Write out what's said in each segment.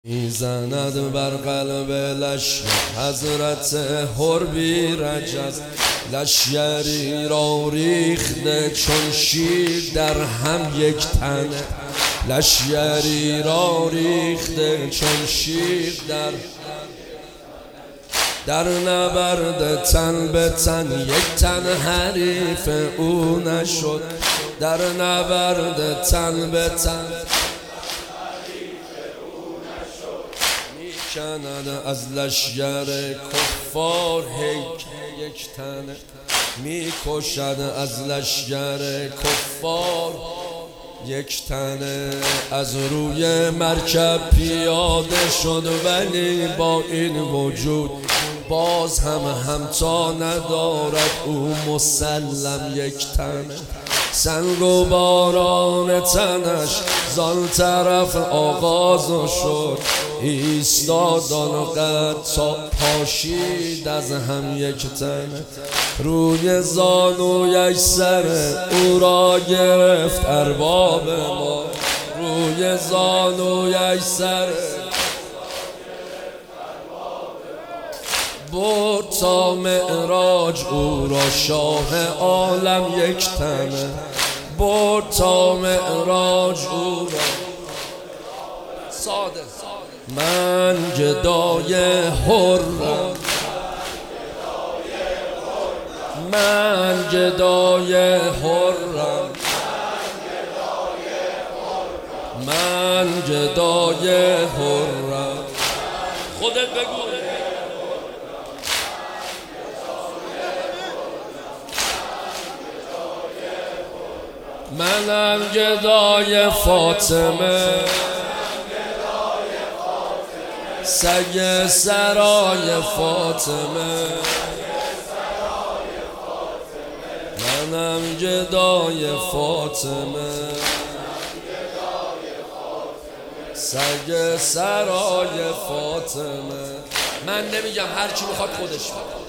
میزند بر قلب لشکر حضرت حربی رجز، لشکری را ریخته چون شیر در هم یک تنه، لشکری را ریخته چون شیر در نبرد تن به تن، یک تن حریف او نشد. در نبرد تن به تن میکند از لشکر کفار یک تنه، میکشد از لشکر کفار یک تنه. از روی مرکب پیاده شد ولی با این وجود باز هم همتا ندارد او مسلم یک تنه. سنگ و باران تنش زان طرف آغاز شد، ایستادان و قد تا پاشید از هم یک تنه. روی زانویش سر او را گرفت ارباب ما، روی زانویش سر برد تا معراج او را شاه عالم یک تنه، برد تا معراج او را ساده. من گدای حرم، من گدای حرم، من گدای حرم. خودت بگو. منم گدای فاطمه، سگ سرای فاطمه. منم گدای فاطمه، سگ سرای فاطمه. من نمیگم، هر چی میخواد خودش بگه.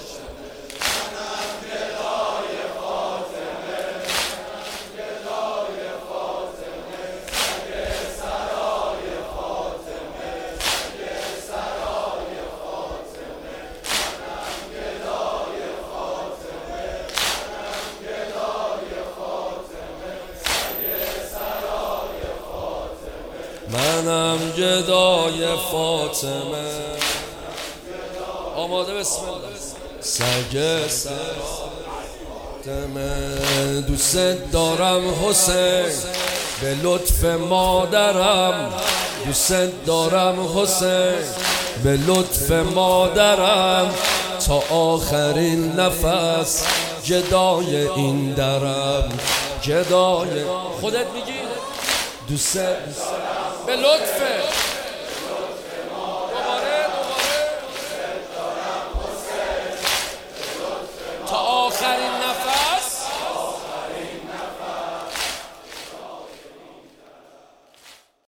منم گدای فاطمه. آماده؟ بسم الله. سگ فاطمه دوست دارم حسین، به لطف مادرم دوست دارم حسین، به لطف مادرم تا آخرین نفس گدای این درم. گدای خودت میگی دوست به لطفه. دوباره تا آخرین